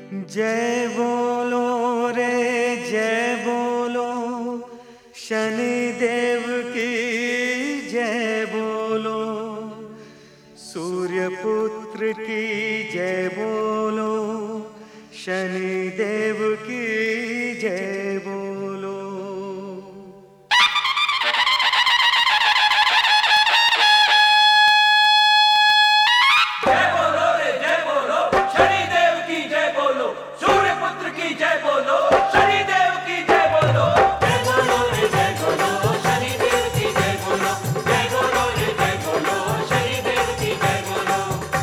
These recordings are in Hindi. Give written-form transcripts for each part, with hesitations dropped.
जय बोलो रे जय बोलो शनि देव की जय बोलो, सूर्य पुत्र की जय बोलो, शनि देव की जय बोलो। जय बोलो रे जय बोलो शनि देव की जय बोलो, सूर्य पुत्र की जय बोलो, शनि देव की जय बोलो। जय बोलो रे जय बोलो शनि देव की जय बोलो, जय बोलो रे जय बोलो शनि देव की जय बोलो।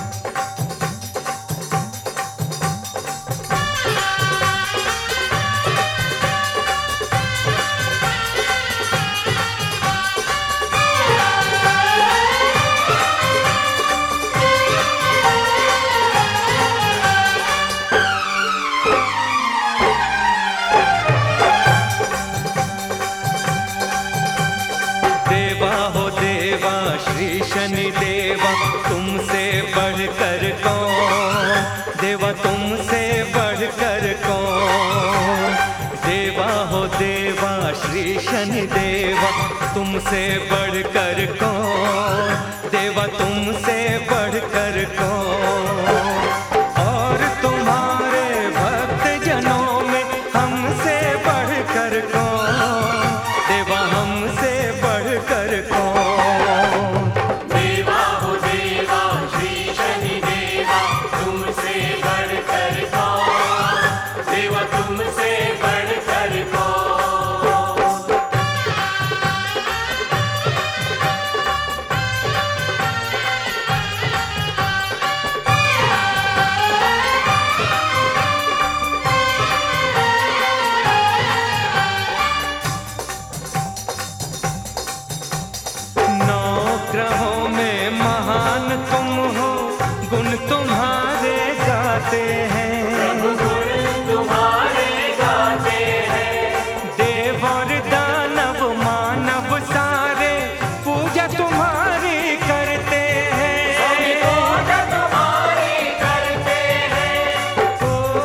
देवा हो देवा श्री शनि देवा, तुमसे बढ़कर कौन, देवा तुमसे बढ़कर कौन। देवा हो देवा श्री शनि देवा, तुमसे बढ़कर कौन, देवा तुमसे बढ़कर कौन। और तुम्हारे भक्त जनों में हमसे बढ़कर कौन, देवा हमसे बढ़कर कौन। देवा हो देवा श्री शनि देवा, तुमसे बढ़कर कौन, देवा तुमसे बढ़कर कौन। नौ ग्रहों में महान तुम हो, गुण तुम्हारे गाते हैं, गुण तुम्हारे गाते हैं। देव और दानव मानव सारे पूजा तुम्हारी करते हैं। पूजा तुम्हारी करते हैं। ओ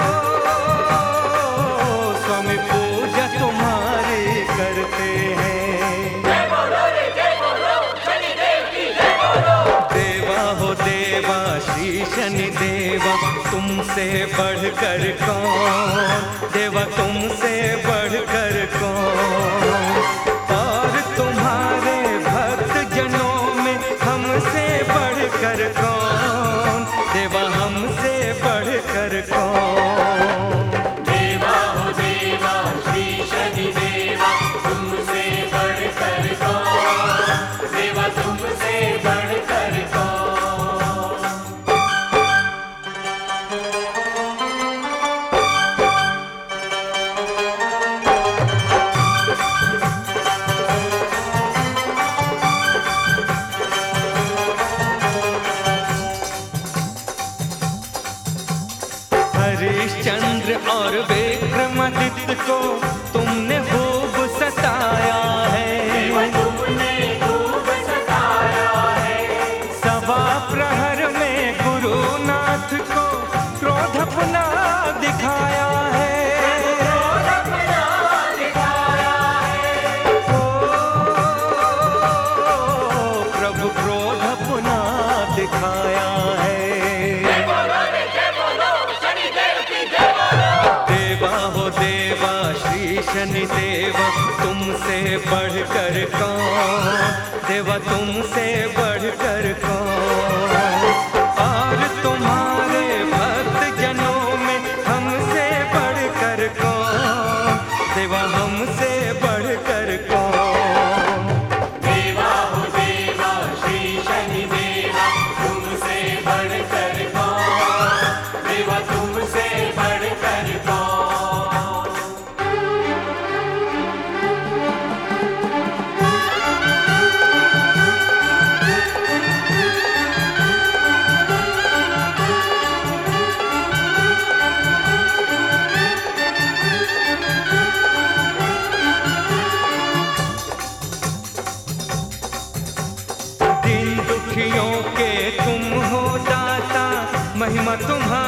स्वामी पूजा तुम्हारी करते हैं। जय बोलो रे जय बोलो शनि देव की जय बोलो। देवा हो देवा श्री शनि देवा, तुमसे बढ़कर कौन, देवा तुमसे बढ़कर कौन। और तुम्हारे भक्त जनों में हमसे बढ़कर कौन, देवा हमसे बढ़कर कौन। देवा हो देवा श्री शनि देवा, तुमसे बढ़कर कौन, देवा तुमसे बढ़कर कौन। हरिश्चंद्र और विक्रमादित्य को तुमने खूब सताया है, तुमने खूब सताया है। सवा प्रहर में गुरुनाथ को क्रोध अपना दिखाया है। क्रोध अपना दिखाया है। ओ प्रभु क्रोध अपना दिखाया है। जय बोलो रे जय बोलो शनि देव की जय बोलो। देवा हो देवा श्री शनि देवा, तुमसे बढ़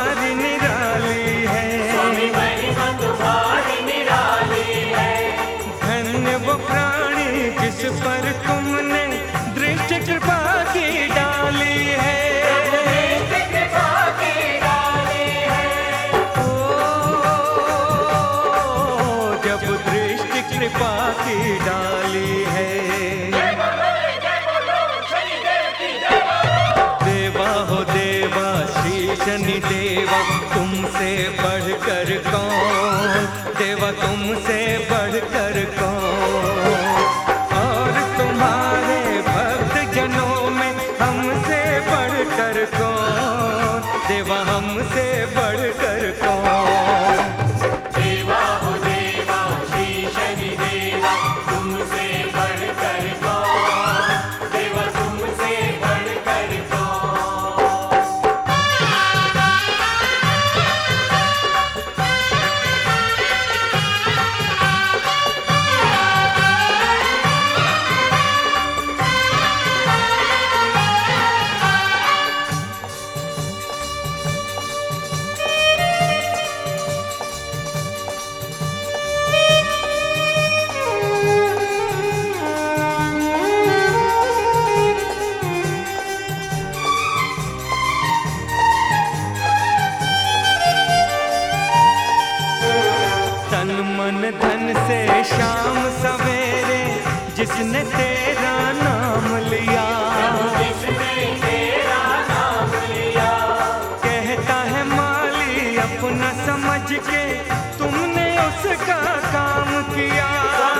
तुम्हारी निराली है। स्वामी महिमा तुम्हारी निराली है। धन्य वो प्राणी जिस पर तुमने दृष्टि कृपा की डाली है। दृष्टि कृपा की डाली है। ओ जब दृष्टि कृपा की डाली है। जय बोलो शनिदेव की जय बोलो। देवा हो देवा श्री शनि देवा, तुमसे बढ़कर कौन, देवा तुमसे बढ़कर कौन। और तुम्हारे भक्त जनों में हमसे बढ़कर कौन, देवा हमसे बढ़कर कौन। देवा हो देवा श्री शनि देवा, तुमसे बढ़कर कौन, देवा तुमसे बढ़कर कौन। तन मन धन से शाम सवेरे जिसने तेरा नाम लिया, जिसने तेरा नाम लिया, कहता है माली अपना समझ के तुमने उसका काम किया।